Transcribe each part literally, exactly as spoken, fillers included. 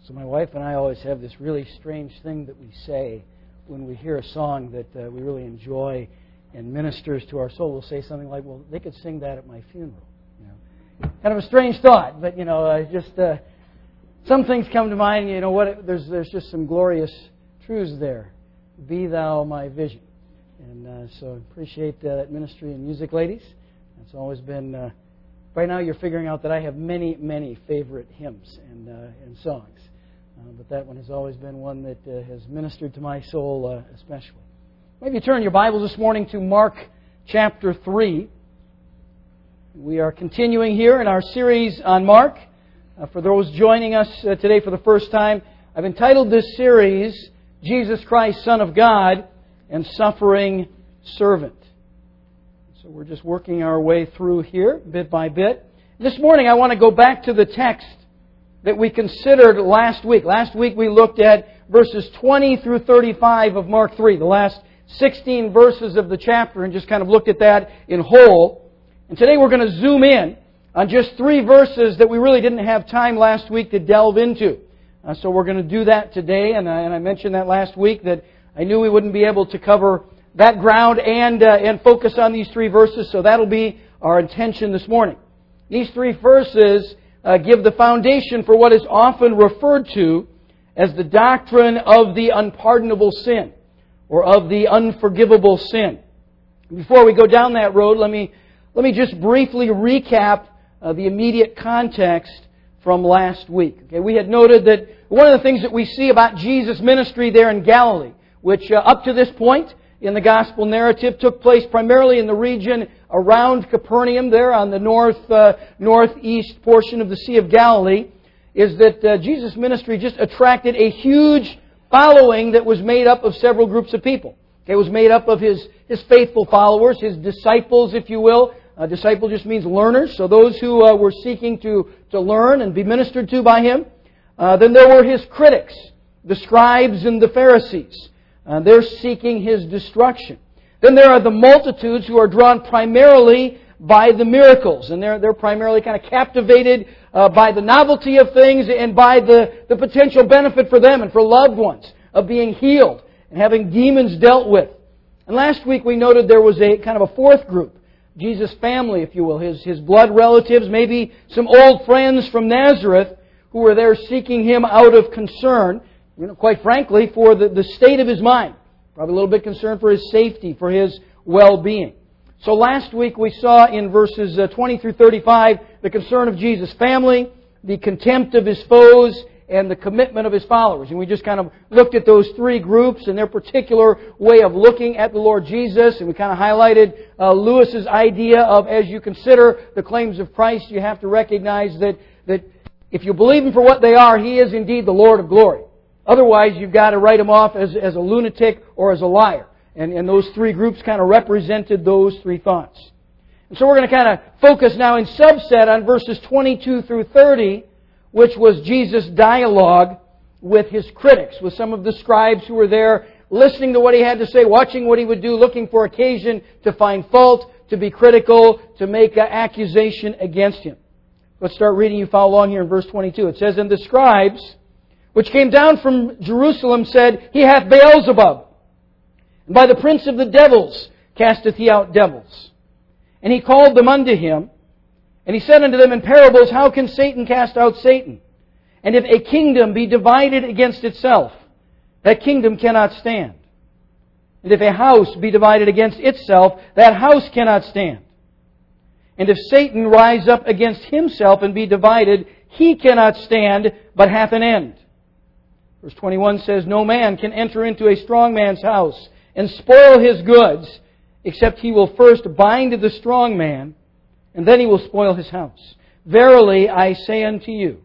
So my wife and I always have this really strange thing that we say when we hear a song that uh, we really enjoy and ministers to our soul. We'll say something like, well, they could sing that at my funeral. You know, kind of a strange thought, but, you know, uh, just uh, some things come to mind. You know, what? There's, there's just some glorious truths there. Be thou my vision. And uh, so I appreciate uh, that ministry and music, ladies. It's always been... Uh, Right now you're figuring out that I have many, many favorite hymns and uh, and songs. Uh, but that one has always been one that uh, has ministered to my soul uh, especially. Maybe you turn your Bibles this morning to Mark chapter three. We are continuing here in our series on Mark. Uh, for those joining us uh, today for the first time, I've entitled this series, Jesus Christ, Son of God and Suffering Servant. So we're just working our way through here, bit by bit. This morning I want to go back to the text that we considered last week. Last week we looked at verses twenty through thirty-five of Mark three, the last sixteen verses of the chapter, and just kind of looked at that in whole. And today we're going to zoom in on just three verses that we really didn't have time last week to delve into. Uh, so we're going to do that today, and I, and I mentioned that last week that I knew we wouldn't be able to cover that ground and uh, and focus on these three verses, so that'll be our intention this morning. These three verses uh, give the foundation for what is often referred to as the doctrine of the unpardonable sin, or of the unforgivable sin. Before we go down that road, let me let me just briefly recap uh, the immediate context from last week. Okay, we had noted that one of the things that we see about Jesus' ministry there in Galilee, which uh, up to this point in the gospel narrative took place primarily in the region around Capernaum, there on the north uh, northeast portion of the Sea of Galilee, is that uh, Jesus' ministry just attracted a huge following that was made up of several groups of people. Okay, it was made up of His, His faithful followers, His disciples, if you will. A disciple just means learners, so those who uh, were seeking to, to learn and be ministered to by Him. Uh, then there were His critics, the scribes and the Pharisees. Uh, they're seeking His destruction. Then there are the multitudes who are drawn primarily by the miracles. And they're, they're primarily kind of captivated uh, by the novelty of things and by the, the potential benefit for them and for loved ones of being healed and having demons dealt with. And last week we noted there was a kind of a fourth group. Jesus' family, if you will. His, his blood relatives, maybe some old friends from Nazareth who were there seeking Him out of concern. You know, quite frankly, for the, the state of his mind. Probably a little bit concerned for his safety, for his well-being. So last week we saw in verses twenty through thirty-five the concern of Jesus' family, the contempt of His foes, and the commitment of His followers. And we just kind of looked at those three groups and their particular way of looking at the Lord Jesus. And we kind of highlighted uh, Lewis's idea of, as you consider the claims of Christ, you have to recognize that, that if you believe Him for what they are, He is indeed the Lord of glory. Otherwise, you've got to write Him off as, as a lunatic or as a liar. And, and those three groups kind of represented those three thoughts. And so we're going to kind of focus now in subset on verses twenty-two through thirty, which was Jesus' dialogue with His critics, with some of the scribes who were there, listening to what He had to say, watching what He would do, looking for occasion to find fault, to be critical, to make an accusation against Him. Let's start reading. You follow along here in verse twenty-two. It says, "And the scribes which came down from Jerusalem said, He hath Beelzebub, and by the prince of the devils casteth He out devils. And He called them unto Him, and He said unto them in parables, How can Satan cast out Satan? And if a kingdom be divided against itself, that kingdom cannot stand. And if a house be divided against itself, that house cannot stand. And if Satan rise up against himself and be divided, he cannot stand, but hath an end." Verse twenty-one says, "No man can enter into a strong man's house and spoil his goods, except he will first bind the strong man, and then he will spoil his house. Verily I say unto you,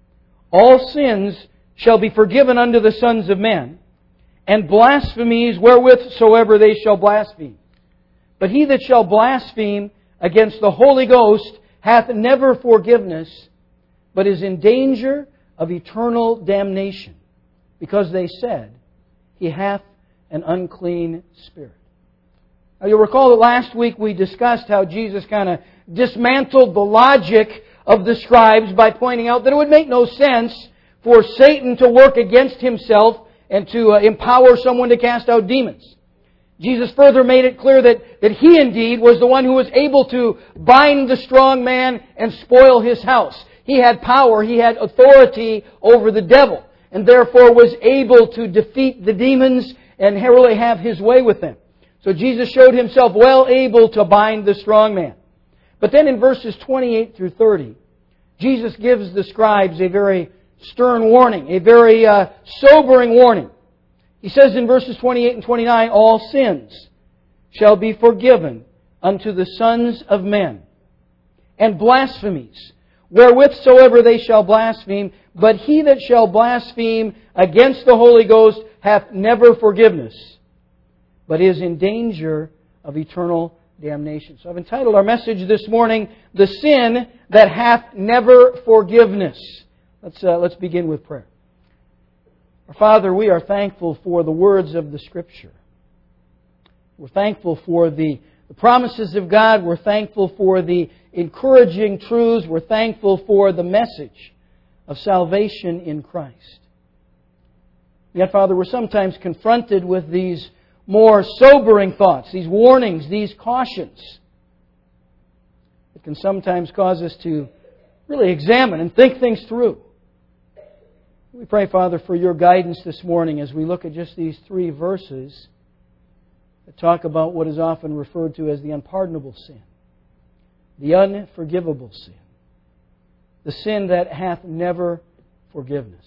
all sins shall be forgiven unto the sons of men, and blasphemies wherewithsoever they shall blaspheme. But he that shall blaspheme against the Holy Ghost hath never forgiveness, but is in danger of eternal damnation, because they said, He hath an unclean spirit." Now you'll recall that last week we discussed how Jesus kind of dismantled the logic of the scribes by pointing out that it would make no sense for Satan to work against Himself and to uh, empower someone to cast out demons. Jesus further made it clear that, that He indeed was the one who was able to bind the strong man and spoil his house. He had power, He had authority over the devil, and therefore was able to defeat the demons and really have His way with them. So Jesus showed Himself well able to bind the strong man. But then in verses twenty-eight through thirty, Jesus gives the scribes a very stern warning, a very uh, sobering warning. He says in verses twenty-eight and twenty-nine, all sins shall be forgiven unto the sons of men, and blasphemies, wherewithsoever they shall blaspheme, but he that shall blaspheme against the Holy Ghost hath never forgiveness, but is in danger of eternal damnation. So I've entitled our message this morning, The Sin That Hath Never Forgiveness. Let's, uh, let's begin with prayer. Our Father, we are thankful for the words of the Scripture. We're thankful for the, the promises of God. We're thankful for the encouraging truths. We're thankful for the message of salvation in Christ. Yet, Father, we're sometimes confronted with these more sobering thoughts, these warnings, these cautions. It can sometimes cause us to really examine and think things through. We pray, Father, for Your guidance this morning as we look at just these three verses that talk about what is often referred to as the unpardonable sin, the unforgivable sin, the sin that hath never forgiveness.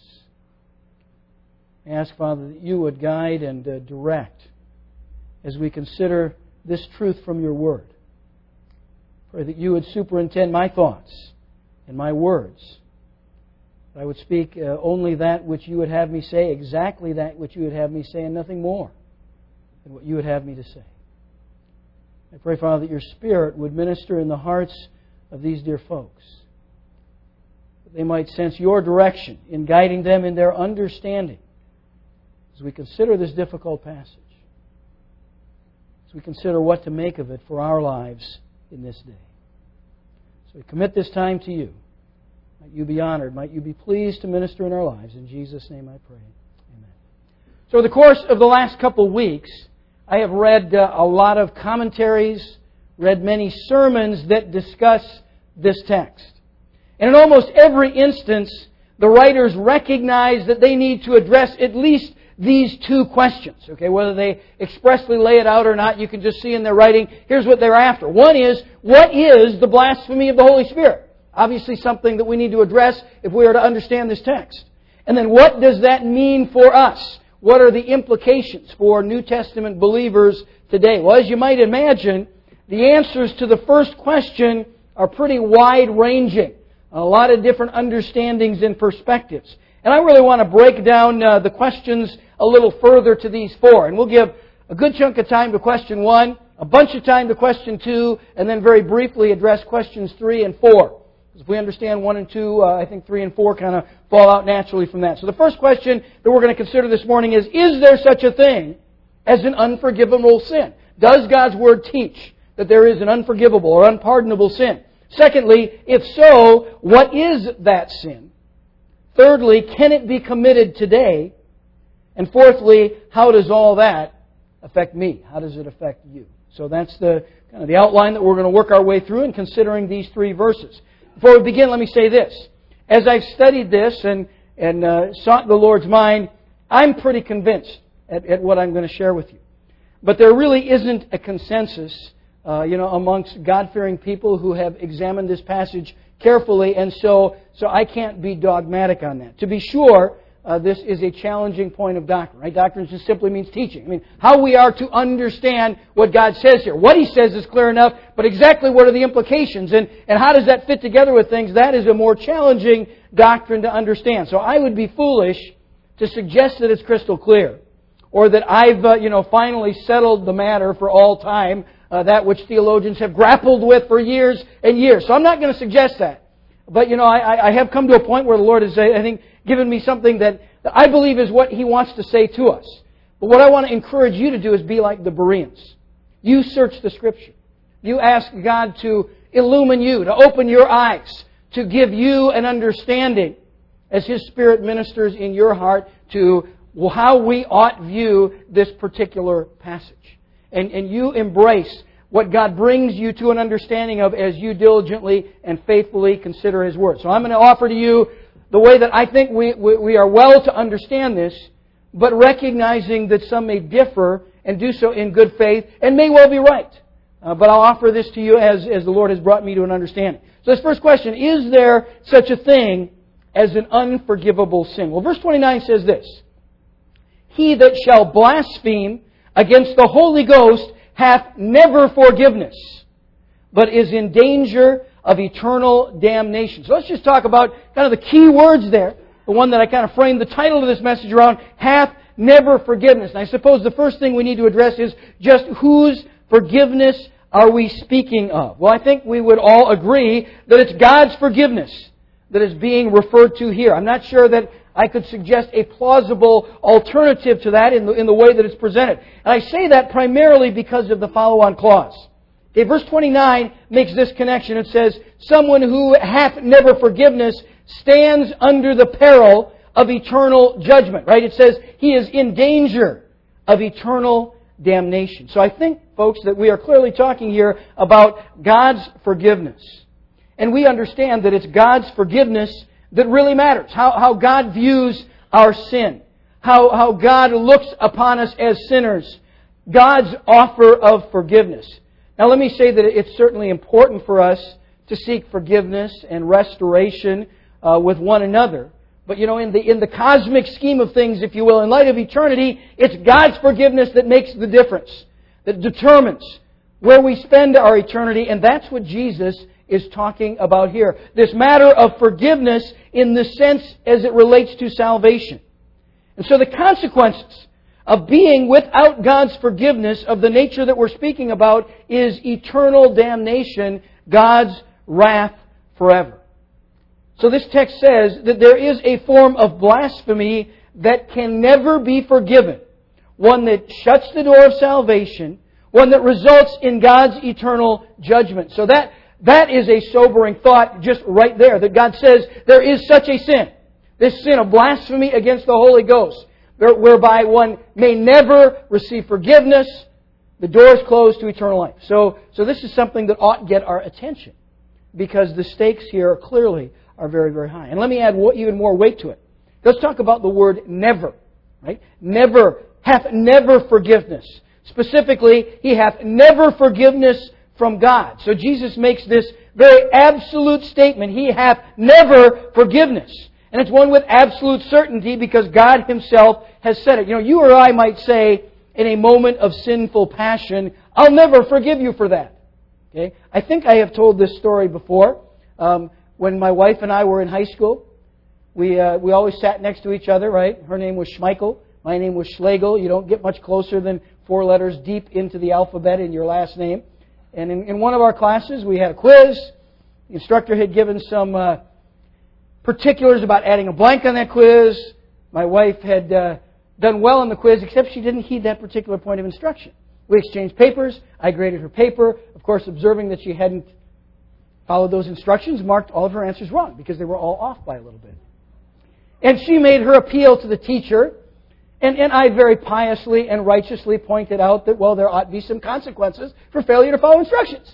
I ask, Father, that You would guide and uh, direct as we consider this truth from Your Word. Pray that You would superintend my thoughts and my words. I would speak uh, only that which You would have me say, exactly that which You would have me say, and nothing more than what You would have me to say. I pray, Father, that Your Spirit would minister in the hearts of these dear folks, that they might sense Your direction in guiding them in their understanding as we consider this difficult passage, as we consider what to make of it for our lives in this day. So we commit this time to You. Might You be honored. Might You be pleased to minister in our lives. In Jesus' name I pray. Amen. So in the course of the last couple of weeks, I have read uh, a lot of commentaries, read many sermons that discuss this text. And in almost every instance, the writers recognize that they need to address at least these two questions. Okay, whether they expressly lay it out or not, you can just see in their writing, here's what they're after. One is, what is the blasphemy of the Holy Spirit? Obviously something that we need to address if we are to understand this text. And then what does that mean for us? What are the implications for New Testament believers today? Well, as you might imagine, the answers to the first question are pretty wide-ranging. A lot of different understandings and perspectives. And I really want to break down uh, the questions a little further to these four. And we'll give a good chunk of time to question one, a bunch of time to question two, and then very briefly address questions three and four. If we understand one and two, uh, I think three and four kind of fall out naturally from that. So the first question that we're going to consider this morning is, is there such a thing as an unforgivable sin? Does God's Word teach that there is an unforgivable or unpardonable sin? Secondly, if so, what is that sin? Thirdly, can it be committed today? And fourthly, how does all that affect me? How does it affect you? So that's the kind of the outline that we're going to work our way through in considering these three verses. Before we begin, let me say this. As I've studied this and, and uh, sought the Lord's mind, I'm pretty convinced at, at what I'm going to share with you. But there really isn't a consensus, uh, you know, amongst God-fearing people who have examined this passage carefully, and so so I can't be dogmatic on that. To be sure, uh, this is a challenging point of doctrine, right? Doctrine just simply means teaching. I mean, how we are to understand what God says here. What He says is clear enough, but exactly what are the implications, and, and how does that fit together with things? That is a more challenging doctrine to understand. So I would be foolish to suggest that it's crystal clear, or that I've, uh, you know, finally settled the matter for all time, uh, that which theologians have grappled with for years and years. So I'm not going to suggest that. But, you know, I, I have come to a point where the Lord has, I think, given me something that I believe is what He wants to say to us. But what I want to encourage you to do is be like the Bereans. You search the Scripture. You ask God to illumine you, to open your eyes, to give you an understanding as His Spirit ministers in your heart to how we ought view this particular passage. And, and you embrace what God brings you to an understanding of as you diligently and faithfully consider His Word. So I'm going to offer to you the way that I think we, we, we are well to understand this, but recognizing that some may differ and do so in good faith and may well be right. Uh, but I'll offer this to you as, as the Lord has brought me to an understanding. So this first question, is there such a thing as an unforgivable sin? Well, verse twenty-nine says this, He that shall blaspheme against the Holy Ghost hath never forgiveness, but is in danger of eternal damnation. So let's just talk about kind of the key words there. The one that I kind of framed the title of this message around, hath never forgiveness. And I suppose the first thing we need to address is just whose forgiveness are we speaking of? Well, I think we would all agree that it's God's forgiveness that is being referred to here. I'm not sure that I could suggest a plausible alternative to that in the, in the way that it's presented. And I say that primarily because of the follow-on clause. Okay, verse twenty-nine makes this connection. It says, someone who hath never forgiveness stands under the peril of eternal judgment. Right? It says he is in danger of eternal damnation. So I think, folks, that we are clearly talking here about God's forgiveness. And we understand that it's God's forgiveness that really matters. How, how God views our sin. How, how God looks upon us as sinners. God's offer of forgiveness. Now let me say that it's certainly important for us to seek forgiveness and restoration uh, with one another. But you know, in the in the cosmic scheme of things, if you will, in light of eternity, it's God's forgiveness that makes the difference, that determines where we spend our eternity, and that's what Jesus is talking about here. This matter of forgiveness in the sense as it relates to salvation. And so the consequences of being without God's forgiveness of the nature that we're speaking about is eternal damnation, God's wrath forever. So this text says that there is a form of blasphemy that can never be forgiven. One that shuts the door of salvation. One that results in God's eternal judgment. So that, that is a sobering thought just right there. That God says there is such a sin. This sin of blasphemy against the Holy Ghost. Whereby one may never receive forgiveness. The door is closed to eternal life. So, so this is something that ought to get our attention. Because the stakes here clearly are very, very high. And let me add even more weight to it. Let's talk about the word never. Right? Never, hath never forgiveness. Specifically, He hath never forgiveness from God. So Jesus makes this very absolute statement. He hath never forgiveness. And it's one with absolute certainty because God Himself has said it. You know, you or I might say in a moment of sinful passion, I'll never forgive you for that. Okay? I think I have told this story before. Um, when my wife and I were in high school, we uh, we always sat next to each other, right? Her name was Schmeichel. My name was Schlegel. You don't get much closer than four letters deep into the alphabet in your last name. And in, in one of our classes, we had a quiz. The instructor had given some uh, particulars about adding a blank on that quiz. My wife had uh, done well on the quiz, except she didn't heed that particular point of instruction. We exchanged papers. I graded her paper. Of course, observing that she hadn't followed those instructions, marked all of her answers wrong because they were all off by a little bit. And she made her appeal to the teacher. And, and I very piously and righteously pointed out that, well, there ought to be some consequences for failure to follow instructions.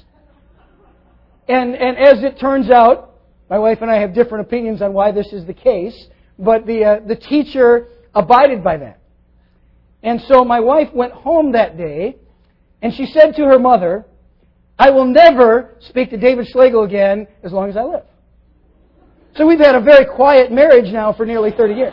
And, and as it turns out, my wife and I have different opinions on why this is the case, but the, uh, the teacher abided by that. And so my wife went home that day, and she said to her mother, I will never speak to David Schlegel again as long as I live. So we've had a very quiet marriage now for nearly thirty years.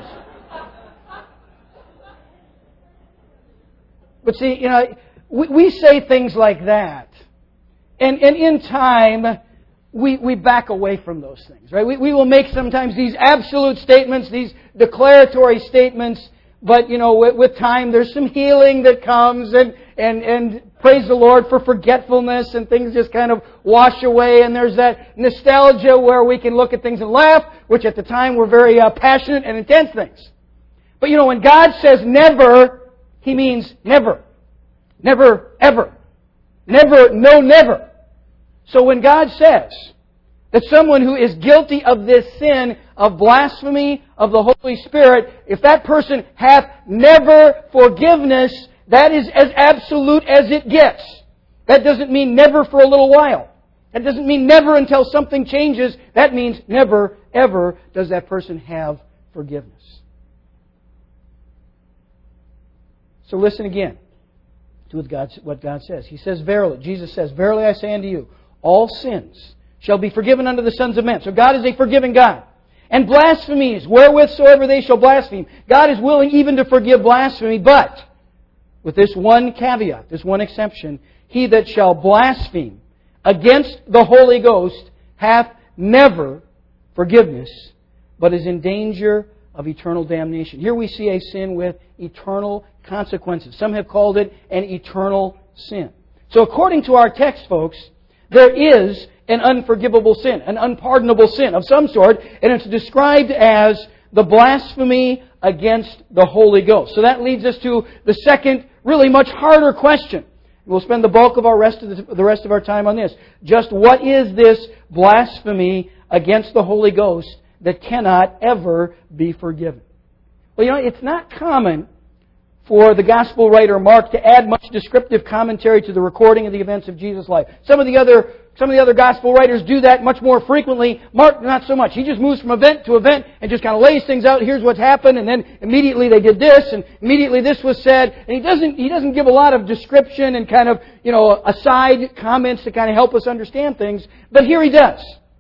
But see, you know, we, we say things like that. And, and in time, we, we back away from those things, right? We, we will make sometimes these absolute statements, these declaratory statements, but, you know, with, with time there's some healing that comes and, and, and praise the Lord for forgetfulness and things just kind of wash away and there's that nostalgia where we can look at things and laugh, which at the time were very uh, passionate and intense things. But, you know, when God says never, He means never. Never, ever. Never, no, never. So when God says that someone who is guilty of this sin of blasphemy of the Holy Spirit, if that person hath never forgiveness, that is as absolute as it gets. That doesn't mean never for a little while. That doesn't mean never until something changes. That means never, ever does that person have forgiveness. So listen again to what God, what God says. He says, verily, Jesus says, verily I say unto you, all sins shall be forgiven unto the sons of men. So God is a forgiving God. And blasphemies, wherewith soever they shall blaspheme. God is willing even to forgive blasphemy, but with this one caveat, this one exception, he that shall blaspheme against the Holy Ghost hath never forgiveness, but is in danger of eternal damnation. Here we see a sin with eternal consequences. Some have called it an eternal sin. So according to our text, folks, there is an unforgivable sin, an unpardonable sin of some sort, and it's described as the blasphemy against the Holy Ghost. So that leads us to the second, really much harder question. We'll spend the bulk of our rest of the, the rest of our time on this. Just what is this blasphemy against the Holy Ghost that cannot ever be forgiven? Well, you know, it's not common for the Gospel writer Mark to add much descriptive commentary to the recording of the events of Jesus' life. Some of the other some of the other Gospel writers do that much more frequently. Mark, not so much. He just moves from event to event and just kind of lays things out. Here's what's happened, and then immediately they did this, and immediately this was said. And he doesn't he doesn't give a lot of description and kind of, you know, aside comments to kind of help us understand things. But here he does.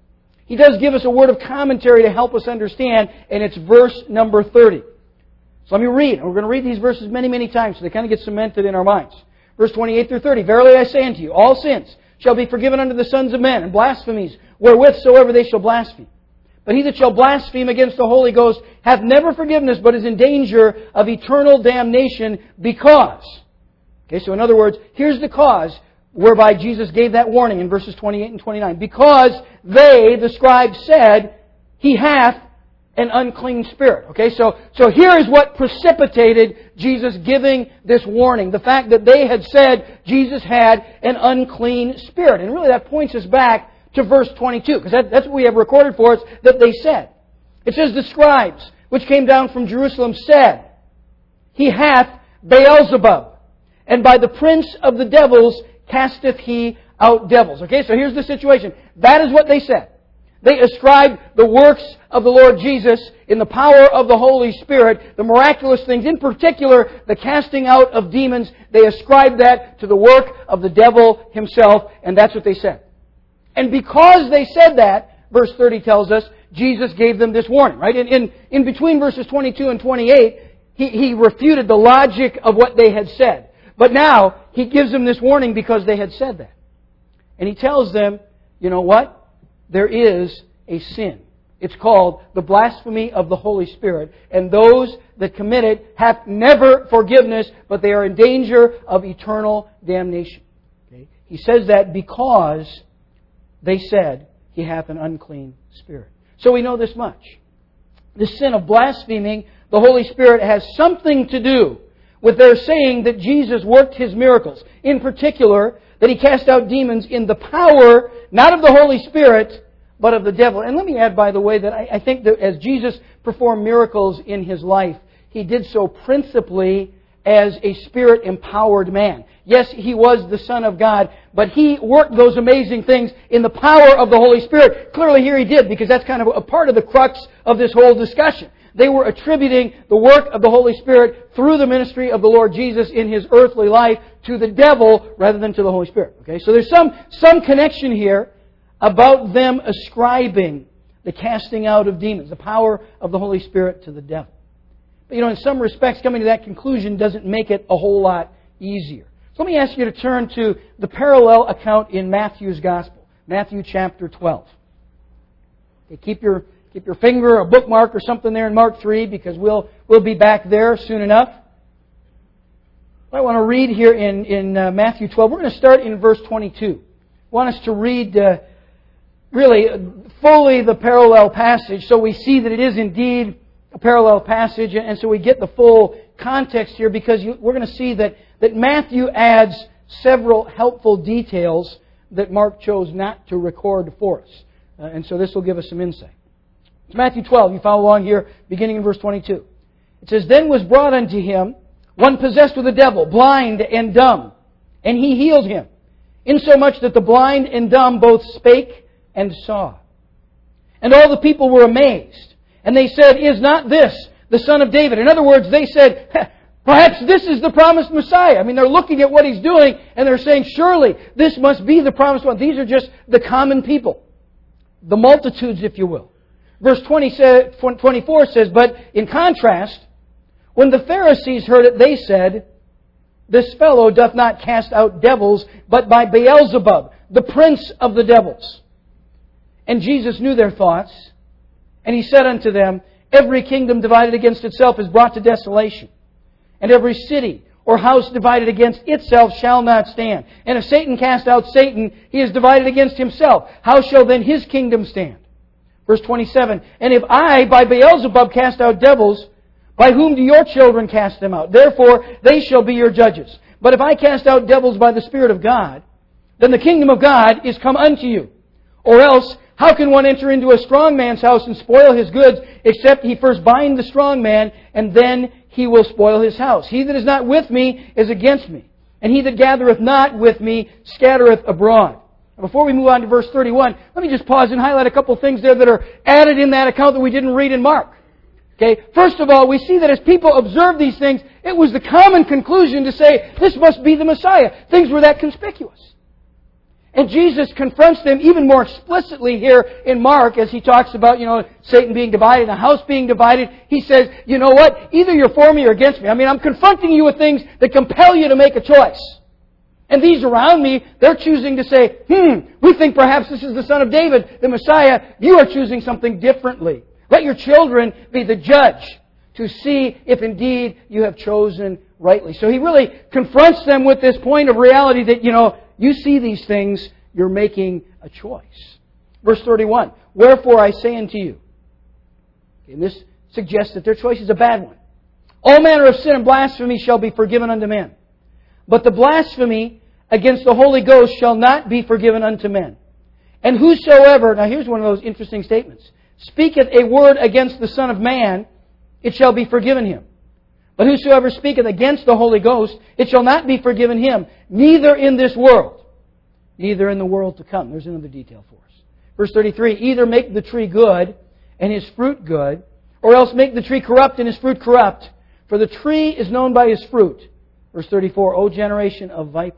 He does give us a word of commentary to help us understand, and it's verse number thirty. So let me read. We're going to read these verses many, many times so they kind of get cemented in our minds. Verse twenty-eight through thirty. Verily I say unto you, all sins shall be forgiven unto the sons of men, and blasphemies wherewith soever they shall blaspheme. But he that shall blaspheme against the Holy Ghost hath never forgiveness, but is in danger of eternal damnation, because... Okay, so in other words, here's the cause whereby Jesus gave that warning in verses twenty-eight and twenty-nine. Because they, the scribes, said, he hath an unclean spirit. Okay, so, so here is what precipitated Jesus giving this warning. The fact that they had said Jesus had an unclean spirit. And really that points us back to verse twenty-two, because that, that's what we have recorded for us that they said. It says, the scribes, which came down from Jerusalem, said, he hath Beelzebub, and by the prince of the devils casteth he out devils. Okay, so here's the situation. That is what they said. They ascribed the works of the Lord Jesus in the power of the Holy Spirit, the miraculous things, in particular, the casting out of demons. They ascribed that to the work of the devil himself, and that's what they said. And because they said that, verse thirty tells us, Jesus gave them this warning, right? In, in, in between verses twenty-two and twenty-eight, he, he refuted the logic of what they had said. But now, He gives them this warning because they had said that. And He tells them, you know what? There is a sin. It's called the blasphemy of the Holy Spirit. And those that commit it have never forgiveness, but they are in danger of eternal damnation. Okay? He says that because they said he hath an unclean spirit. So we know this much. The sin of blaspheming the Holy Spirit has something to do with their saying that Jesus worked His miracles. In particular, that He cast out demons in the power, not of the Holy Spirit, but of the devil. And let me add, by the way, that I, I think that as Jesus performed miracles in His life, He did so principally as a Spirit-empowered man. Yes, He was the Son of God, but He worked those amazing things in the power of the Holy Spirit. Clearly here He did, because that's kind of a part of the crux of this whole discussion. They were attributing the work of the Holy Spirit through the ministry of the Lord Jesus in His earthly life to the devil rather than to the Holy Spirit. Okay, so there's some, some connection here about them ascribing the casting out of demons, the power of the Holy Spirit, to the devil. But you know, in some respects, coming to that conclusion doesn't make it a whole lot easier. So let me ask you to turn to the parallel account in Matthew's Gospel, Matthew chapter twelve. Okay, keep your keep your finger, a bookmark or something there in Mark three, because we'll we'll be back there soon enough. I want to read here in in uh, Matthew twelve. We're going to start in verse twenty-two. I want us to read uh, really fully the parallel passage, so we see that it is indeed a parallel passage, and so we get the full context here, because you, we're going to see that, that Matthew adds several helpful details that Mark chose not to record for us. Uh, and so this will give us some insight. It's Matthew twelve. You follow along here, beginning in verse twenty-two. It says, Then was brought unto him one possessed with a devil, blind and dumb, and he healed him, insomuch that the blind and dumb both spake and saw. And all the people were amazed. And they said, Is not this the Son of David? In other words, they said, perhaps this is the promised Messiah. I mean, they're looking at what He's doing, and they're saying, surely this must be the promised one. These are just the common people. The multitudes, if you will. Verse twenty says, twenty-four says, But in contrast, when the Pharisees heard it, they said, This fellow doth not cast out devils, but by Beelzebub, the prince of the devils. And Jesus knew their thoughts, and He said unto them, Every kingdom divided against itself is brought to desolation, and every city or house divided against itself shall not stand. And if Satan cast out Satan, he is divided against himself. How shall then his kingdom stand? Verse twenty-seven, And if I by Beelzebub cast out devils, by whom do your children cast them out? Therefore they shall be your judges. But if I cast out devils by the Spirit of God, then the kingdom of God is come unto you. Or else, how can one enter into a strong man's house and spoil his goods, except he first bind the strong man, and then he will spoil his house? He that is not with me is against me, and he that gathereth not with me scattereth abroad. Now, before we move on to verse thirty-one, let me just pause and highlight a couple things there that are added in that account that we didn't read in Mark. Okay, first of all, we see that as people observed these things, it was the common conclusion to say, this must be the Messiah. Things were that conspicuous. And Jesus confronts them even more explicitly here in Mark as He talks about, you know, Satan being divided, the house being divided. He says, you know what? Either you're for me or against me. I mean, I'm confronting you with things that compel you to make a choice. And these around me, they're choosing to say, hmm, we think perhaps this is the Son of David, the Messiah. You are choosing something differently. Let your children be the judge to see if indeed you have chosen rightly. So He really confronts them with this point of reality that, you know, you see these things, you're making a choice. Verse thirty-one, Wherefore I say unto you, and this suggests that their choice is a bad one. All manner of sin and blasphemy shall be forgiven unto men. But the blasphemy against the Holy Ghost shall not be forgiven unto men. And whosoever, now here's one of those interesting statements, speaketh a word against the Son of Man, it shall be forgiven him. But whosoever speaketh against the Holy Ghost, it shall not be forgiven him, neither in this world, neither in the world to come. There's another detail for us. Verse thirty-three, Either make the tree good, and his fruit good, or else make the tree corrupt, and his fruit corrupt. For the tree is known by his fruit. Verse thirty-four, O generation of vipers,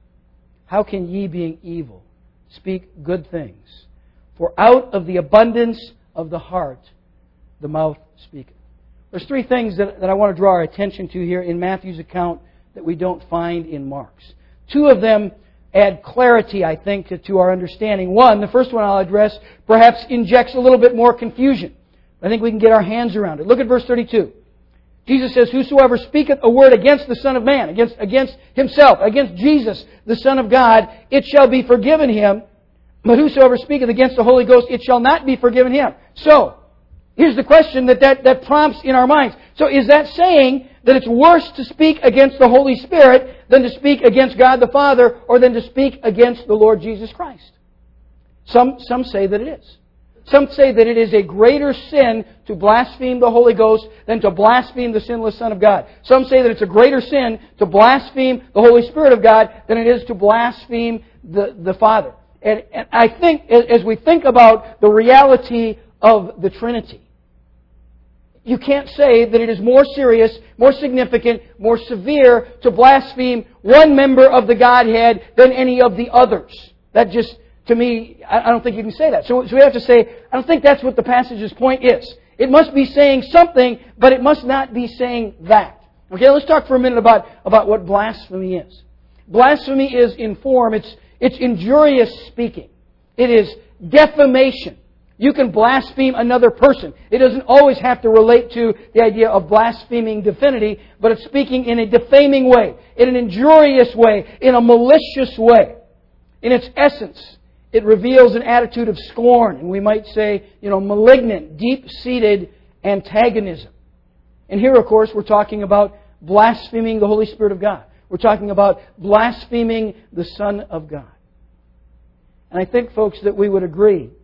how can ye, being evil, speak good things? For out of the abundance of the heart, the mouth speaketh. There's three things that, that I want to draw our attention to here in Matthew's account that we don't find in Mark's. Two of them add clarity, I think, to, to our understanding. One, the first one I'll address, perhaps injects a little bit more confusion. I think we can get our hands around it. Look at verse thirty-two. Jesus says, Whosoever speaketh a word against the Son of Man, against, against Himself, against Jesus, the Son of God, it shall be forgiven him. But whosoever speaketh against the Holy Ghost, it shall not be forgiven him. So, here's the question that, that that prompts in our minds. So is that saying that it's worse to speak against the Holy Spirit than to speak against God the Father or than to speak against the Lord Jesus Christ? Some, some say that it is. Some say that it is a greater sin to blaspheme the Holy Ghost than to blaspheme the sinless Son of God. Some say that it's a greater sin to blaspheme the Holy Spirit of God than it is to blaspheme the, the Father. And, and I think as we think about the reality of the Trinity, you can't say that it is more serious, more significant, more severe to blaspheme one member of the Godhead than any of the others. That just, to me, I don't think you can say that. So, so we have to say, I don't think that's what the passage's point is. It must be saying something, but it must not be saying that. Okay, let's talk for a minute about, about what blasphemy is. Blasphemy is in form, it's, it's injurious speaking. It is defamation. You can blaspheme another person. It doesn't always have to relate to the idea of blaspheming divinity, but it's speaking in a defaming way, in an injurious way, in a malicious way. In its essence, it reveals an attitude of scorn, and we might say, you know, malignant, deep-seated antagonism. And here, of course, we're talking about blaspheming the Holy Spirit of God. We're talking about blaspheming the Son of God. And I think, folks, that we would agree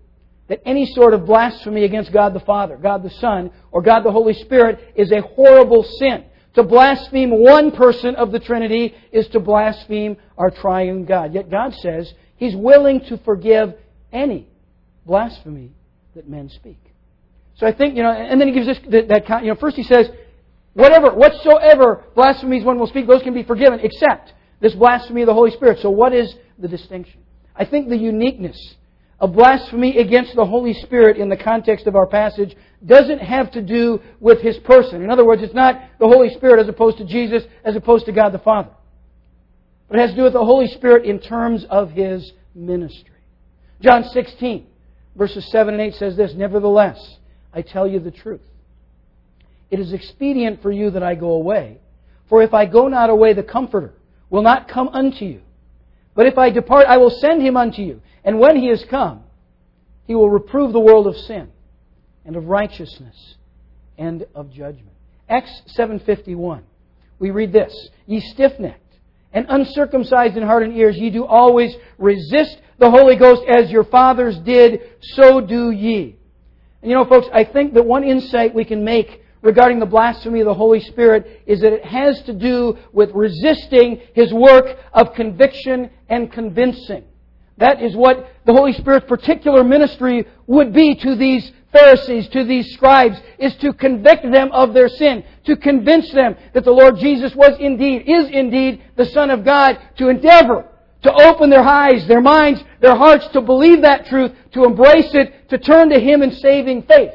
that any sort of blasphemy against God the Father, God the Son, or God the Holy Spirit is a horrible sin. To blaspheme one person of the Trinity is to blaspheme our triune God. Yet God says He's willing to forgive any blasphemy that men speak. So I think, you know, and then He gives this, that, that you know, first He says, whatever, whatsoever blasphemies one will speak, those can be forgiven, except this blasphemy of the Holy Spirit. So what is the distinction? I think the uniqueness of blasphemy against the Holy Spirit in the context of our passage doesn't have to do with His person. In other words, it's not the Holy Spirit as opposed to Jesus, as opposed to God the Father. But it has to do with the Holy Spirit in terms of His ministry. John sixteen, verses seven and eight says this, "Nevertheless, I tell you the truth. It is expedient for you that I go away. For if I go not away, the Comforter will not come unto you. But if I depart, I will send Him unto you. And when He is come, He will reprove the world of sin, and of righteousness, and of judgment." Acts seven fifty-one. We read this, "Ye stiff-necked and uncircumcised in heart and ears, ye do always resist the Holy Ghost, as your fathers did, so do ye." And you know, folks, I think that one insight we can make regarding the blasphemy of the Holy Spirit is that it has to do with resisting His work of conviction and convincing. That is what the Holy Spirit's particular ministry would be to these Pharisees, to these scribes, is to convict them of their sin, to convince them that the Lord Jesus was indeed, is indeed the Son of God, to endeavor to open their eyes, their minds, their hearts to believe that truth, to embrace it, to turn to Him in saving faith.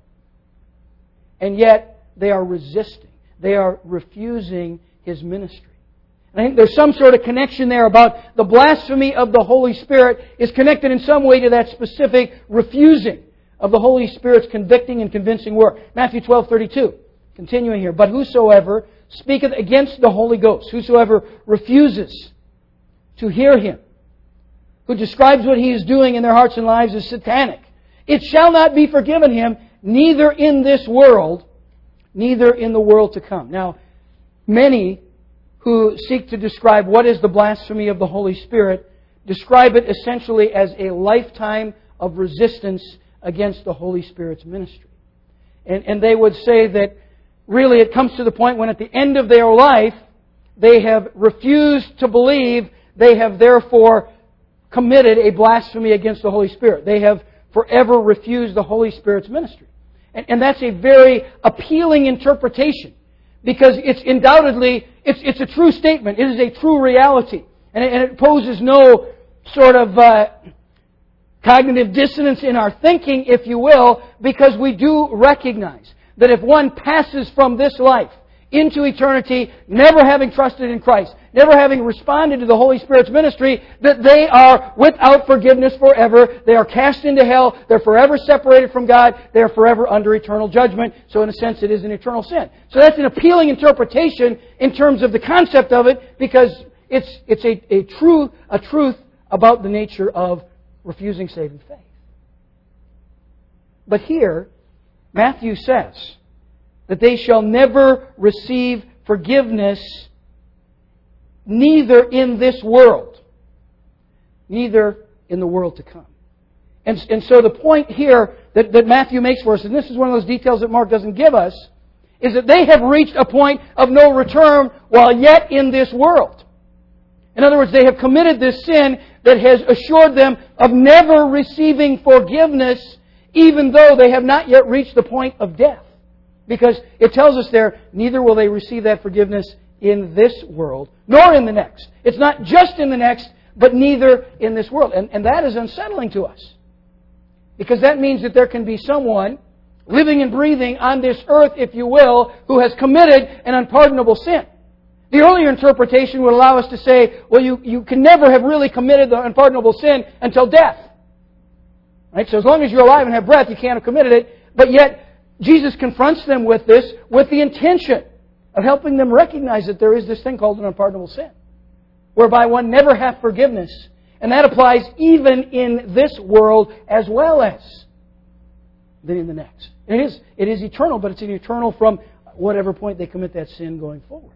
And yet, they are resisting. They are refusing His ministry. And I think there's some sort of connection there about the blasphemy of the Holy Spirit is connected in some way to that specific refusing of the Holy Spirit's convicting and convincing work. Matthew twelve thirty-two, continuing here. "But whosoever speaketh against the Holy Ghost, whosoever refuses to hear Him, who describes what He is doing in their hearts and lives as satanic, it shall not be forgiven him, neither in this world, neither in the world to come." Now, many who seek to describe what is the blasphemy of the Holy Spirit describe it essentially as a lifetime of resistance against the Holy Spirit's ministry. And, and they would say that really it comes to the point when at the end of their life they have refused to believe, they have therefore committed a blasphemy against the Holy Spirit. They have forever refused the Holy Spirit's ministry. And, and that's a very appealing interpretation, because it's undoubtedly, it's, it's a true statement. It is a true reality. And it, and it poses no sort of uh, cognitive dissonance in our thinking, if you will, because we do recognize that if one passes from this life into eternity, never having trusted in Christ, never having responded to the Holy Spirit's ministry, that they are without forgiveness forever. They are cast into hell. They're forever separated from God. They are forever under eternal judgment. So in a sense, it is an eternal sin. So that's an appealing interpretation in terms of the concept of it, because it's it's a, a true a truth about the nature of refusing saving faith. But here, Matthew says that they shall never receive forgiveness, neither in this world, neither in the world to come. And, and so the point here that, that Matthew makes for us, and this is one of those details that Mark doesn't give us, is that they have reached a point of no return while yet in this world. In other words, they have committed this sin that has assured them of never receiving forgiveness, even though they have not yet reached the point of death. Because it tells us there, neither will they receive that forgiveness in this world, nor in the next. It's not just in the next, but neither in this world. And, and that is unsettling to us. Because that means that there can be someone living and breathing on this earth, if you will, who has committed an unpardonable sin. The earlier interpretation would allow us to say, well, you, you can never have really committed the unpardonable sin until death. Right? So as long as you're alive and have breath, you can't have committed it. But yet, Jesus confronts them with this with the intention of helping them recognize that there is this thing called an unpardonable sin, whereby one never hath forgiveness. And that applies even in this world as well as in the next. It is, it is eternal, but it's an eternal from whatever point they commit that sin going forward.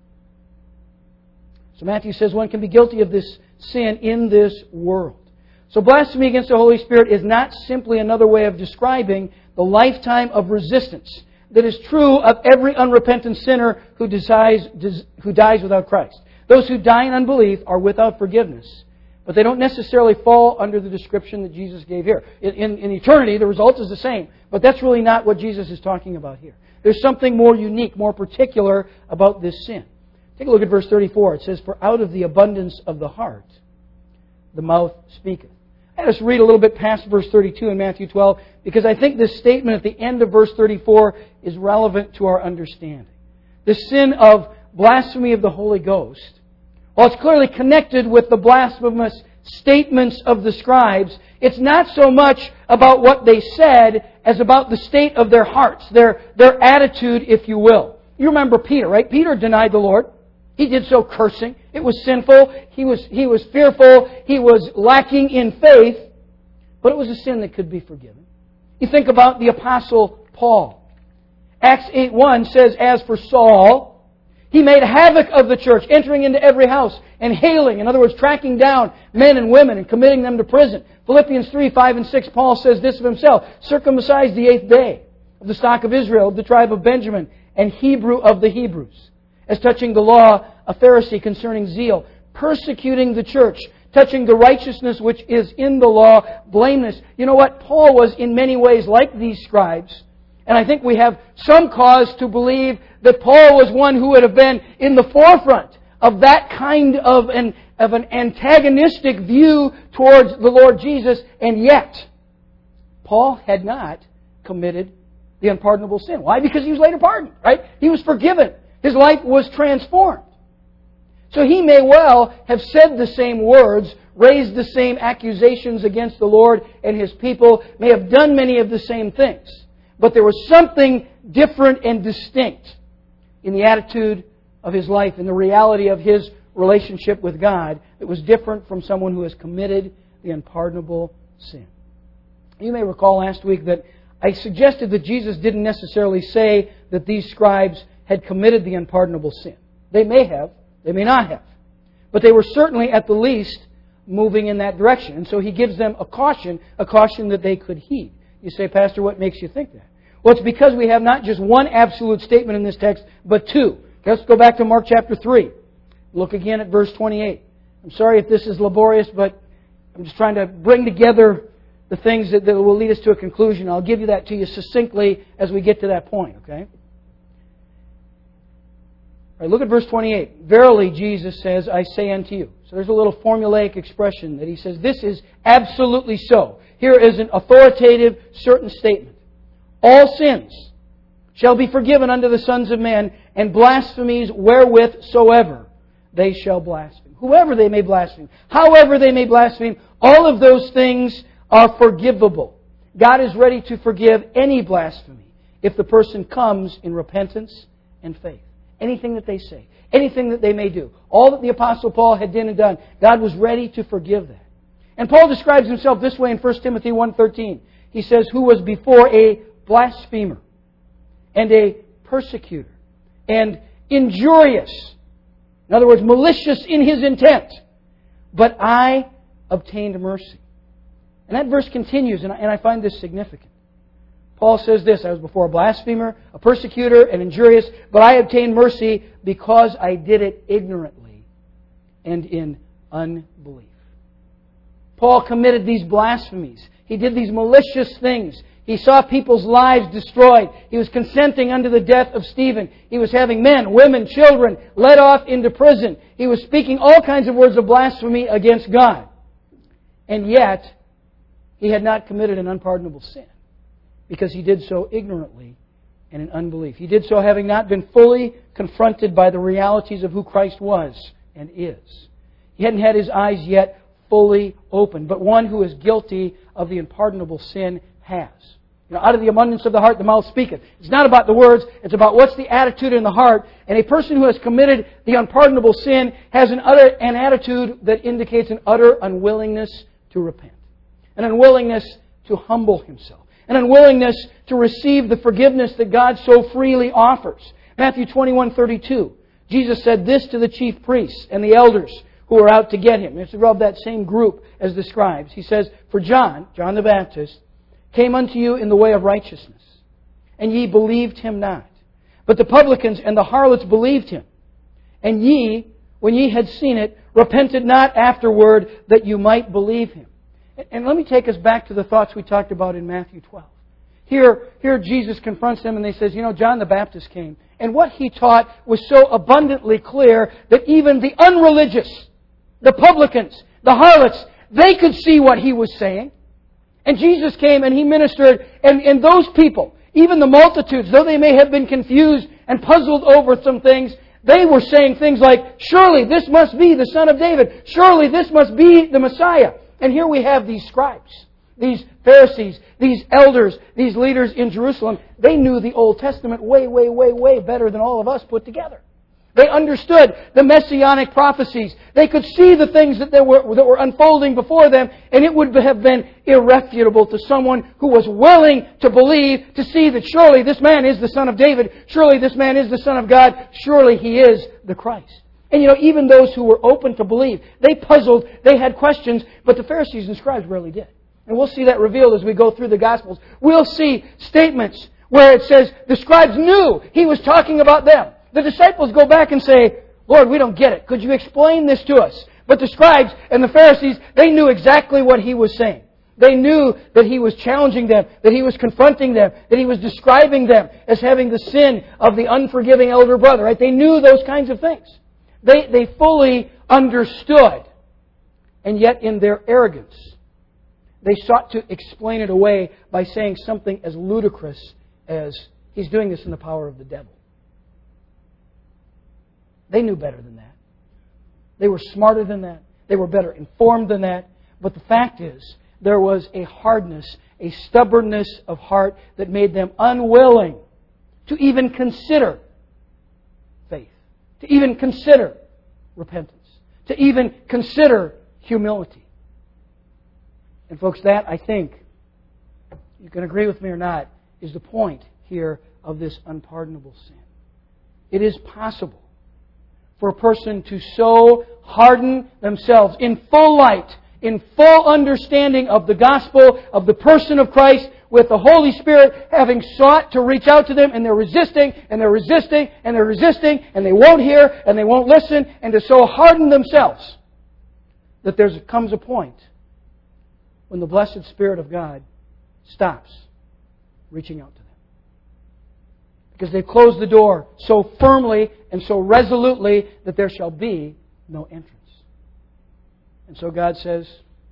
So Matthew says one can be guilty of this sin in this world. So blasphemy against the Holy Spirit is not simply another way of describing the lifetime of resistance that is true of every unrepentant sinner who, decides, who dies without Christ. Those who die in unbelief are without forgiveness, but they don't necessarily fall under the description that Jesus gave here. In, in, in eternity, the result is the same, but that's really not what Jesus is talking about here. There's something more unique, more particular about this sin. Take a look at verse thirty-four. It says, "For out of the abundance of the heart, the mouth speaketh." I just read a little bit past verse thirty-two in Matthew twelve, because I think this statement at the end of verse thirty-four is relevant to our understanding. The sin of blasphemy of the Holy Ghost, while it's clearly connected with the blasphemous statements of the scribes, it's not so much about what they said as about the state of their hearts, their, their attitude, if you will. You remember Peter, right? Peter denied the Lord. He did so cursing. It was sinful. He was, he was fearful. He was lacking in faith. But it was a sin that could be forgiven. You think about the Apostle Paul. Acts eight one says, "As for Saul, he made havoc of the church, entering into every house and hailing," in other words, tracking down men and women and committing them to prison. Philippians three, five, and six, Paul says this of himself: "Circumcised the eighth day, of the stock of Israel, of the tribe of Benjamin, and Hebrew of the Hebrews. As touching the law, a Pharisee, concerning zeal, persecuting the church, touching the righteousness which is in the law, blameless." You know what? Paul was in many ways like these scribes. And I think we have some cause to believe that Paul was one who would have been in the forefront of that kind of an, of an antagonistic view towards the Lord Jesus. And yet, Paul had not committed the unpardonable sin. Why? Because he was later pardoned, right? He was forgiven. His life was transformed. So he may well have said the same words, raised the same accusations against the Lord and His people, may have done many of the same things. But there was something different and distinct in the attitude of his life, in the reality of his relationship with God, that was different from someone who has committed the unpardonable sin. You may recall last week that I suggested that Jesus didn't necessarily say that these scribes had committed the unpardonable sin. They may have, they may not have. But they were certainly, at the least, moving in that direction. And so He gives them a caution, a caution that they could heed. You say, "Pastor, what makes you think that?" Well, it's because we have not just one absolute statement in this text, but two. Let's go back to Mark chapter three. Look again at verse twenty-eight. I'm sorry if this is laborious, but I'm just trying to bring together the things that, that will lead us to a conclusion. I'll give you that to you succinctly as we get to that point, okay? All right, look at verse twenty-eight. "Verily," Jesus says, "I say unto you." So there's a little formulaic expression that He says, this is absolutely so. Here is an authoritative, certain statement. "All sins shall be forgiven unto the sons of men, and blasphemies wherewith soever they shall blaspheme." Whoever they may blaspheme, however they may blaspheme, all of those things are forgivable. God is ready to forgive any blasphemy if the person comes in repentance and faith. Anything that they say, anything that they may do, all that the Apostle Paul had done and done, God was ready to forgive that. And Paul describes himself this way in First Timothy one thirteen. He says, "Who was before a blasphemer and a persecutor and injurious," in other words, malicious in his intent, "but I obtained mercy." And that verse continues, and I, and I find this significant. Paul says this: "I was before a blasphemer, a persecutor, and injurious, but I obtained mercy because I did it ignorantly and in unbelief." Paul committed these blasphemies. He did these malicious things. He saw people's lives destroyed. He was consenting unto the death of Stephen. He was having men, women, children led off into prison. He was speaking all kinds of words of blasphemy against God. And yet, he had not committed an unpardonable sin, because he did so ignorantly and in unbelief. He did so having not been fully confronted by the realities of who Christ was and is. He hadn't had his eyes yet fully opened, but one who is guilty of the unpardonable sin has. You know, out of the abundance of the heart, the mouth speaketh. It's not about the words, it's about what's the attitude in the heart. And a person who has committed the unpardonable sin has an utter an attitude that indicates an utter unwillingness to repent. An unwillingness to humble himself. An unwillingness to receive the forgiveness that God so freely offers. Matthew twenty-one thirty-two. Jesus said this to the chief priests and the elders who were out to get him. It's of that same group as the scribes. He says, "For John, John the Baptist, came unto you in the way of righteousness, and ye believed him not. But the publicans and the harlots believed him. And ye, when ye had seen it, repented not afterward that you might believe him." And let me take us back to the thoughts we talked about in Matthew twelve. Here, here Jesus confronts them and they says, you know, John the Baptist came. And what he taught was so abundantly clear that even the unreligious, the publicans, the harlots, they could see what he was saying. And Jesus came and he ministered, and, and those people, even the multitudes, though they may have been confused and puzzled over some things, they were saying things like, surely this must be the Son of David. Surely this must be the Messiah. And here we have these scribes, these Pharisees, these elders, these leaders in Jerusalem. They knew the Old Testament way, way, way, way better than all of us put together. They understood the messianic prophecies. They could see the things that, they were, that were unfolding before them, and it would have been irrefutable to someone who was willing to believe, to see that surely this man is the Son of David, surely this man is the Son of God, surely He is the Christ. And you know, even those who were open to believe, they puzzled, they had questions, but the Pharisees and scribes rarely did. And we'll see that revealed as we go through the Gospels. We'll see statements where it says the scribes knew He was talking about them. The disciples go back and say, Lord, we don't get it. Could you explain this to us? But the scribes and the Pharisees, they knew exactly what He was saying. They knew that He was challenging them, that He was confronting them, that He was describing them as having the sin of the unforgiving elder brother. Right? They knew those kinds of things. They, they fully understood. And yet in their arrogance, they sought to explain it away by saying something as ludicrous as, He's doing this in the power of the devil. They knew better than that. They were smarter than that. They were better informed than that. But the fact is, there was a hardness, a stubbornness of heart that made them unwilling to even consider faith, to even consider repentance, to even consider humility. And folks, that, I think, you can agree with me or not, is the point here of this unpardonable sin. It is possible for a person to so harden themselves in full light, in full understanding of the gospel, of the person of Christ, with the Holy Spirit having sought to reach out to them, and they're resisting, and they're resisting, and they're resisting, and they won't hear, and they won't listen, and to so harden themselves that there comes a point when the blessed Spirit of God stops reaching out to them. Because they've closed the door so firmly and so resolutely that there shall be no entrance. And so God says,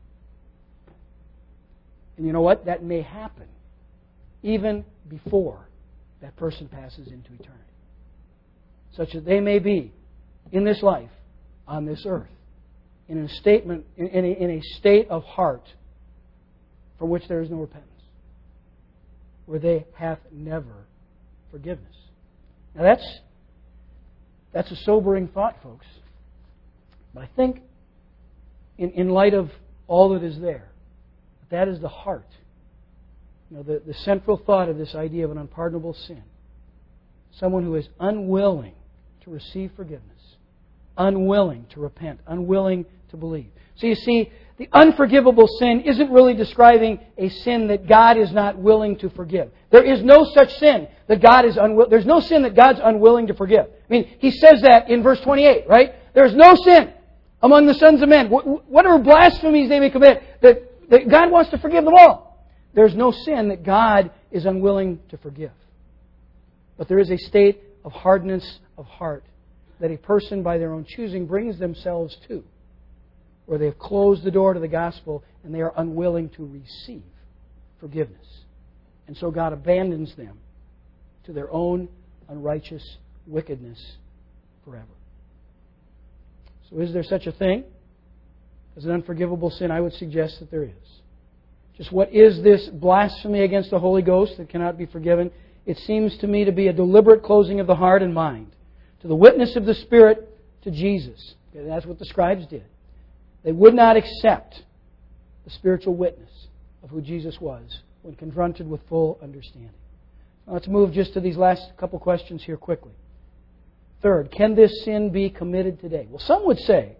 and you know what? That may happen even before that person passes into eternity. Such that they may be in this life, on this earth, in a statement, in a, in a state of heart for which there is no repentance, where they hath never forgiveness. Now that's that's a sobering thought, folks. But I think in, in light of all that is there, that is the heart. You know, the, the central thought of this idea of an unpardonable sin. Someone who is unwilling to receive forgiveness, unwilling to repent, unwilling to believe. So you see, the unforgivable sin isn't really describing a sin that God is not willing to forgive. There is no such sin that God is unwilling. There's no sin that God's unwilling to forgive. I mean, He says that in verse twenty-eight, right? There's no sin among the sons of men, whatever blasphemies they may commit, that, that God wants to forgive them all. There's no sin that God is unwilling to forgive. But there is a state of hardness of heart that a person by their own choosing brings themselves to, where they have closed the door to the gospel and they are unwilling to receive forgiveness. And so God abandons them to their own unrighteous wickedness forever. So is there such a thing as an unforgivable sin? I would suggest that there is. Just what is this blasphemy against the Holy Ghost that cannot be forgiven? It seems to me to be a deliberate closing of the heart and mind to the witness of the Spirit to Jesus. Okay, that's what the scribes did. They would not accept the spiritual witness of who Jesus was when confronted with full understanding. Now let's move just to these last couple questions here quickly. Third, can this sin be committed today? Well, some would say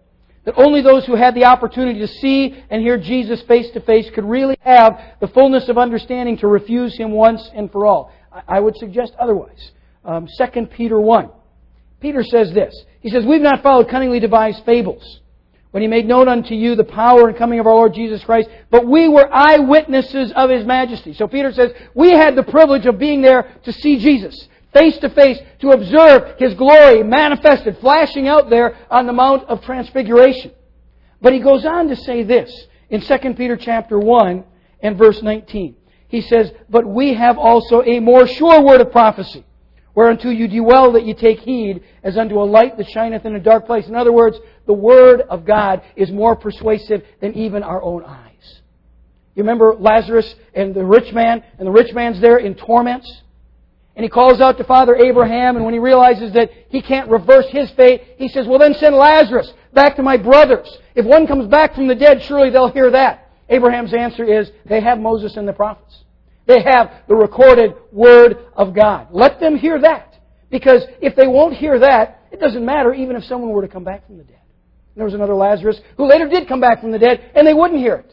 That only those who had the opportunity to see and hear Jesus face to face could really have the fullness of understanding to refuse Him once and for all. I would suggest otherwise. Um, Second Peter one. Peter says this. He says, "We've not followed cunningly devised fables, when He made known unto you the power and coming of our Lord Jesus Christ, but we were eyewitnesses of His majesty." So Peter says, we had the privilege of being there to see Jesus face to face, to observe His glory manifested, flashing out there on the Mount of Transfiguration. But he goes on to say this in Second Peter chapter one and verse nineteen. He says, "But we have also a more sure word of prophecy, whereunto you do well that you take heed, as unto a light that shineth in a dark place." In other words, the Word of God is more persuasive than even our own eyes. You remember Lazarus and the rich man, and the rich man's there in torments? And he calls out to Father Abraham, and when he realizes that he can't reverse his fate, he says, "Well, then send Lazarus back to my brothers. If one comes back from the dead, surely they'll hear that." Abraham's answer is, they have Moses and the prophets. They have the recorded Word of God. Let them hear that. Because if they won't hear that, it doesn't matter even if someone were to come back from the dead. And there was another Lazarus who later did come back from the dead, and they wouldn't hear it.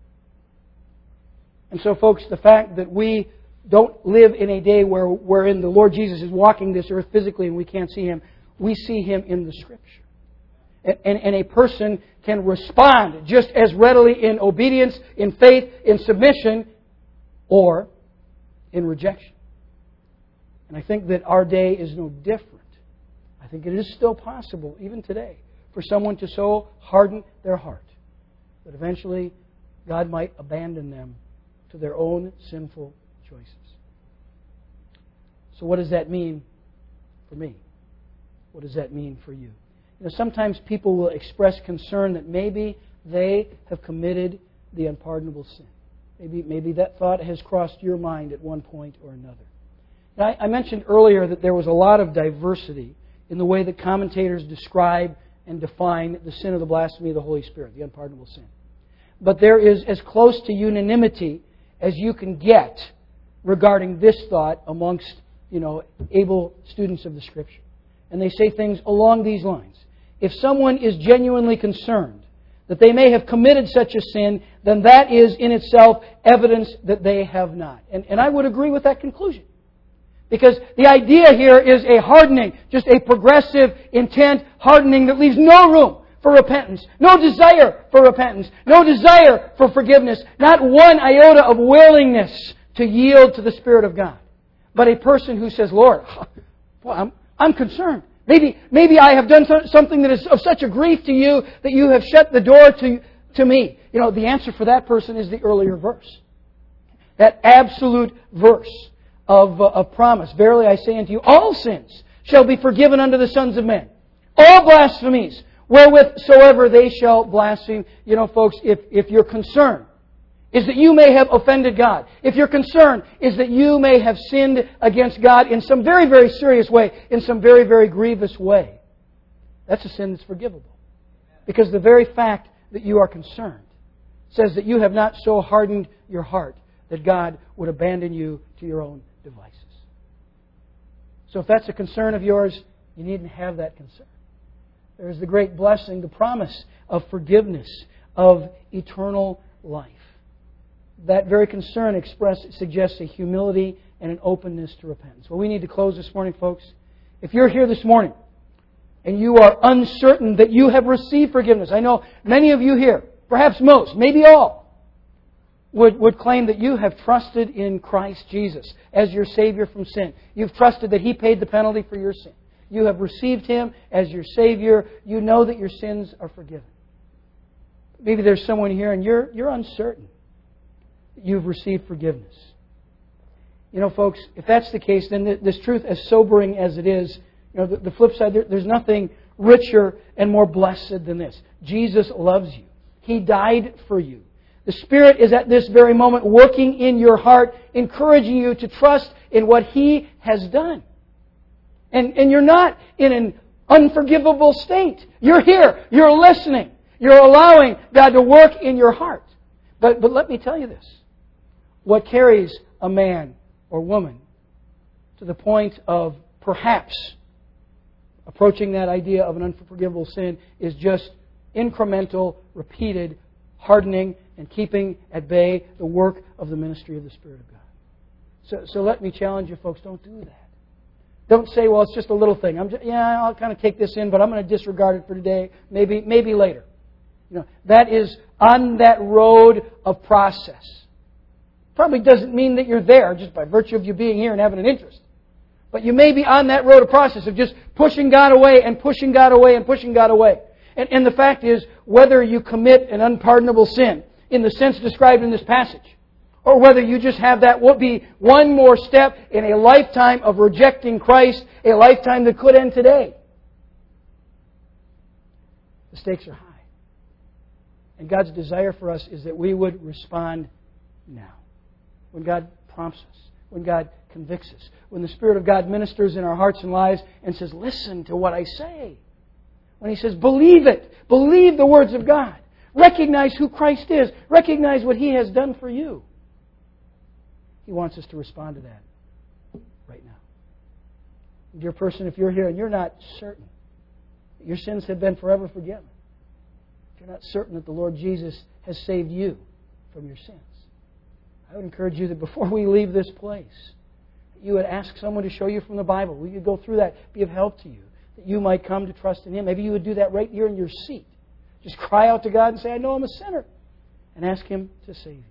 And so, folks, the fact that we don't live in a day where wherein the Lord Jesus is walking this earth physically and we can't see Him, we see Him in the Scripture. And, and, and a person can respond just as readily in obedience, in faith, in submission, or in rejection. And I think that our day is no different. I think it is still possible, even today, for someone to so harden their heart that eventually God might abandon them to their own sinful choices. So what does that mean for me? What does that mean for you? You know, sometimes people will express concern that maybe they have committed the unpardonable sin. Maybe, maybe that thought has crossed your mind at one point or another. Now, I, I mentioned earlier that there was a lot of diversity in the way that commentators describe and define the sin of the blasphemy of the Holy Spirit, the unpardonable sin. But there is as close to unanimity as you can get regarding this thought amongst, you know, able students of the Scripture. And they say things along these lines. If someone is genuinely concerned that they may have committed such a sin, then that is in itself evidence that they have not. And, and I would agree with that conclusion. Because the idea here is a hardening, just a progressive intent hardening that leaves no room for repentance, no desire for repentance, no desire for forgiveness, not one iota of willingness to yield to the Spirit of God. But a person who says, "Lord, boy, I'm, I'm concerned. Maybe, maybe I have done something that is of such a grief to you that you have shut the door to, to me." You know, the answer for that person is the earlier verse. That absolute verse of, uh, of promise. "Verily I say unto you, all sins shall be forgiven unto the sons of men. All blasphemies, wherewith soever they shall blaspheme." You know, folks, if, if your concern is that you may have offended God, if your concern is that you may have sinned against God in some very, very serious way, in some very, very grievous way, that's a sin that's forgivable. Because the very fact that you are concerned says that you have not so hardened your heart that God would abandon you to your own devices. So if that's a concern of yours, you needn't have that concern. There is the great blessing, the promise of forgiveness, of eternal life. That very concern express, suggests a humility and an openness to repentance. Well, we need to close this morning, folks. If you're here this morning and you are uncertain that you have received forgiveness, I know many of you here, perhaps most, maybe all, would, would claim that you have trusted in Christ Jesus as your Savior from sin. You've trusted that He paid the penalty for your sin. You have received Him as your Savior. You know that your sins are forgiven. Maybe there's someone here and you're, you're uncertain that you've received forgiveness. You know, folks, if that's the case, then this truth, as sobering as it is, you know, the, the flip side, there, there's nothing richer and more blessed than this. Jesus loves you. He died for you. The Spirit is at this very moment working in your heart, encouraging you to trust in what He has done. And, and you're not in an unforgivable state. You're here. You're listening. You're allowing God to work in your heart. But, but let me tell you this. What carries a man or woman to the point of perhaps approaching that idea of an unforgivable sin is just incremental, repeated hardening and keeping at bay the work of the ministry of the Spirit of God. So, so let me challenge you folks, don't do that. Don't say, well, it's just a little thing. I'm just, yeah, I'll kind of take this in, but I'm going to disregard it for today, maybe maybe later. You know, that is on that road of process. Probably doesn't mean that you're there just by virtue of you being here and having an interest. But you may be on that road of process of just pushing God away and pushing God away and pushing God away. And, and the fact is, whether you commit an unpardonable sin in the sense described in this passage, or whether you just have that would be one more step in a lifetime of rejecting Christ, a lifetime that could end today. The stakes are high. And God's desire for us is that we would respond now. When God prompts us, when God convicts us, when the Spirit of God ministers in our hearts and lives and says, listen to what I say. When He says, believe it. Believe the words of God. Recognize who Christ is. Recognize what He has done for you. He wants us to respond to that right now. Dear person, if you're here and you're not certain that your sins have been forever forgiven, if you're not certain that the Lord Jesus has saved you from your sins, I would encourage you that before we leave this place, you would ask someone to show you from the Bible. We could go through that, be of help to you, that you might come to trust in Him. Maybe you would do that right here in your seat. Just cry out to God and say, I know I'm a sinner, and ask Him to save you.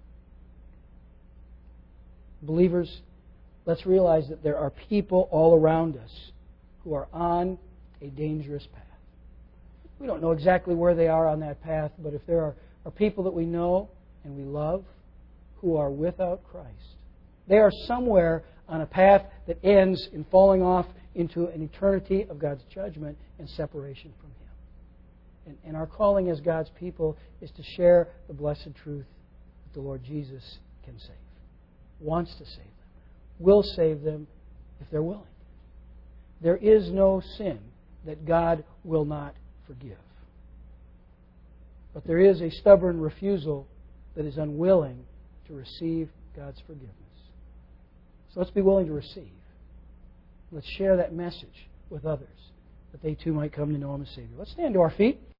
Believers, let's realize that there are people all around us who are on a dangerous path. We don't know exactly where they are on that path, but if there are, are people that we know and we love who are without Christ, they are somewhere on a path that ends in falling off into an eternity of God's judgment and separation from Him. And, and our calling as God's people is to share the blessed truth that the Lord Jesus can save. Wants to save them, will save them if they're willing. There is no sin that God will not forgive. But there is a stubborn refusal that is unwilling to receive God's forgiveness. So let's be willing to receive. Let's share that message with others, that they too might come to know Him as Savior. Let's stand to our feet.